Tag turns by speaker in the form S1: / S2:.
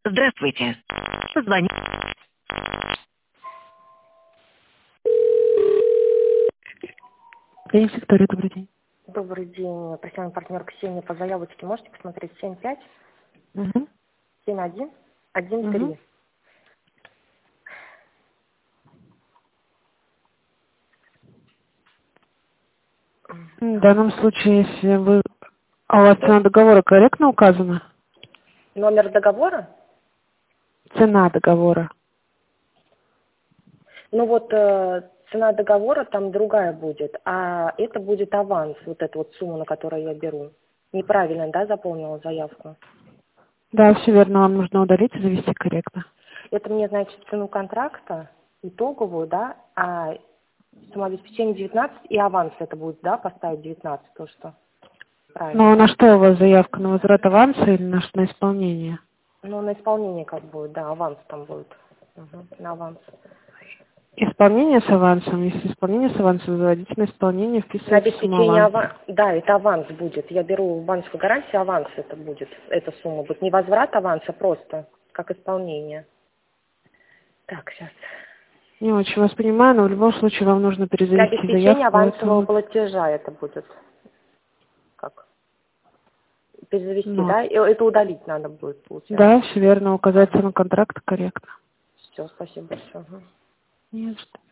S1: Здравствуйте. Позвоните.
S2: Денис Виктория, добрый день.
S3: Добрый день. Профессиональный партнер Ксения по заявочке. Можете посмотреть 75
S2: Угу.
S3: 71 13.
S2: Угу. В данном случае, если вы... А у вас цена договора корректно указана?
S3: Номер договора?
S2: Цена договора.
S3: Ну вот цена договора там другая будет, а это будет аванс, вот эта вот сумма, на которую я беру. Неправильно, да, заполнила заявку?
S2: Да, все верно, вам нужно удалить и завести корректно.
S3: Это мне, значит, цену контракта, итоговую, да, а самообеспечение 19 и аванс это будет, да, поставить 19, то что правильно.
S2: Ну, а на что у вас заявка? На возврат аванса или на исполнение?
S3: Ну, на исполнение как будет, да, аванс там будет. Угу, на аванс.
S2: Исполнение с авансом. Если исполнение с авансом, заводите на исполнение,
S3: На
S2: вписывайте сумму
S3: обеспечение
S2: аванса.
S3: да, это аванс будет. Я беру банковскую гарантию, аванс это будет, эта сумма будет. Не возврат аванса, просто как исполнение. Так, сейчас.
S2: Не очень вас понимаю, но в любом случае вам нужно
S3: Для
S2: перезавести
S3: обеспечения
S2: заявку.
S3: авансового платежа это будет. Как? Перезавести,
S2: Ну,
S3: да? И это удалить надо будет, получается.
S2: да, все верно, указать цену контракта корректно.
S3: Все, спасибо большое. Ага.
S2: Не за что.